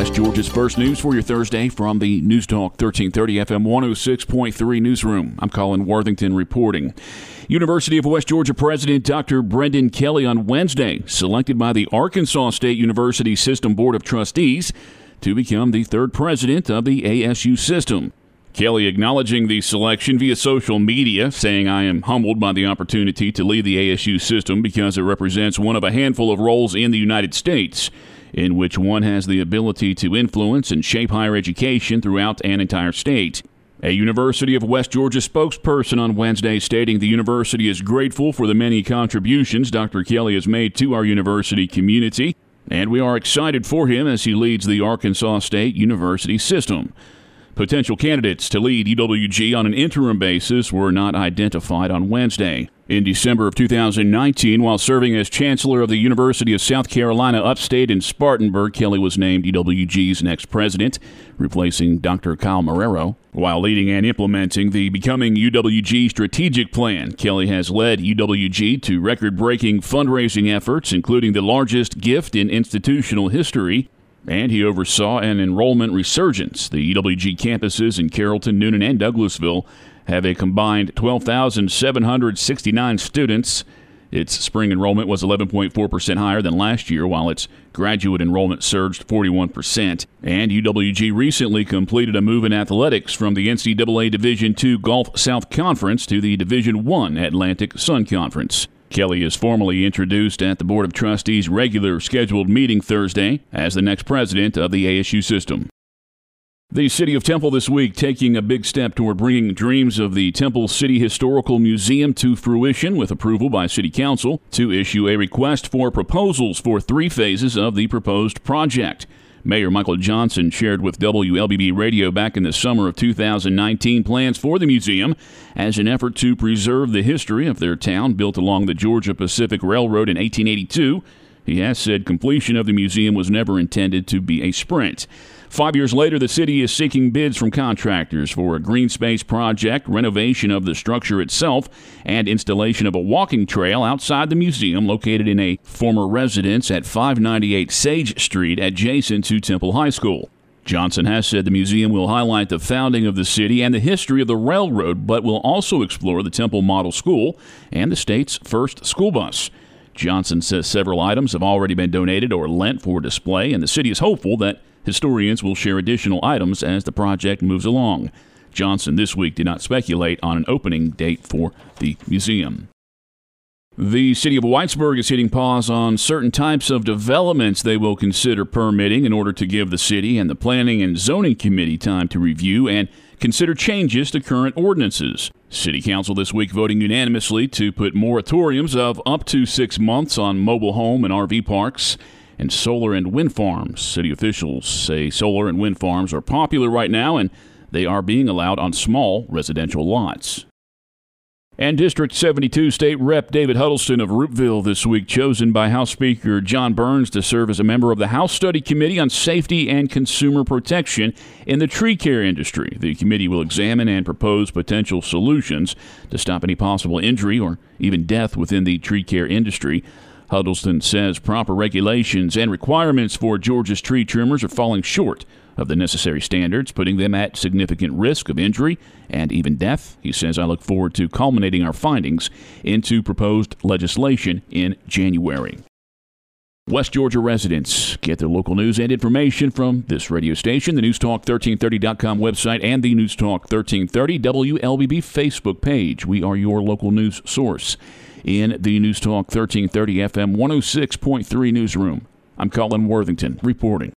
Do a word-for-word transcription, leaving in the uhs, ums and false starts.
West Georgia's first news for your Thursday from the News Talk thirteen thirty F M one oh six point three newsroom. I'm Colin Worthington reporting. University of West Georgia President Doctor Brendan Kelly on Wednesday selected by the Arkansas State University System Board of Trustees to become the third president of the A S U system. Kelly acknowledging the selection via social media, saying, "I am humbled by the opportunity to lead the A S U system because it represents one of a handful of roles in the United States in which one has the ability to influence and shape higher education throughout an entire state." A University of West Georgia spokesperson on Wednesday stating the university is grateful for the many contributions Doctor Kelly has made to our university community, and we are excited for him as he leads the Arkansas State University system. Potential candidates to lead U W G on an interim basis were not identified on Wednesday. In December of two thousand nineteen, while serving as Chancellor of the University of South Carolina Upstate in Spartanburg, Kelly was named U W G's next president, replacing Doctor Kyle Marrero. While leading and implementing the Becoming U W G strategic plan, Kelly has led U W G to record-breaking fundraising efforts, including the largest gift in institutional history, and he oversaw an enrollment resurgence. The U W G campuses in Carrollton, Newnan, and Douglasville have a combined twelve thousand seven hundred sixty-nine students. Its spring enrollment was eleven point four percent higher than last year, while its graduate enrollment surged forty-one percent. And U W G recently completed a move in athletics from the N C double A Division two Gulf South Conference to the Division one Atlantic Sun Conference. Kelly is formally introduced at the Board of Trustees' regular scheduled meeting Thursday as the next president of the A S U system. The City of Temple this week taking a big step toward bringing dreams of the Temple City Historical Museum to fruition with approval by City Council to issue a request for proposals for three phases of the proposed project. Mayor Michael Johnson shared with W L B B Radio back in the summer of two thousand nineteen plans for the museum as an effort to preserve the history of their town built along the Georgia Pacific Railroad in eighteen eighty-two. He has said completion of the museum was never intended to be a sprint. Five years later, the city is seeking bids from contractors for a green space project, renovation of the structure itself, and installation of a walking trail outside the museum located in a former residence at five ninety-eight Sage Street adjacent to Temple High School. Johnson has said the museum will highlight the founding of the city and the history of the railroad, but will also explore the Temple Model School and the state's first school bus. Johnson says several items have already been donated or lent for display, and the city is hopeful that historians will share additional items as the project moves along. Johnson this week did not speculate on an opening date for the museum. The city of Whitesburg is hitting pause on certain types of developments they will consider permitting in order to give the city and the Planning and Zoning Committee time to review and consider changes to current ordinances. City Council this week voting unanimously to put moratoriums of up to six months on mobile home and R V parks and solar and wind farms. City officials say solar and wind farms are popular right now, and they are being allowed on small residential lots. And District seventy-two State Rep David Huddleston of Roopville this week chosen by House Speaker John Burns to serve as a member of the House Study Committee on Safety and Consumer Protection in the tree care industry. The committee will examine and propose potential solutions to stop any possible injury or even death within the tree care industry. Huddleston says proper regulations and requirements for Georgia's tree trimmers are falling short of the necessary standards, putting them at significant risk of injury and even death. He says, "I look forward to culminating our findings into proposed legislation in January." West Georgia residents get their local news and information from this radio station, the news talk thirteen thirty dot com website, and the News Talk thirteen thirty W L B B Facebook page. We are your local news source in the News Talk thirteen thirty F M one oh six point three newsroom. I'm Colin Worthington reporting.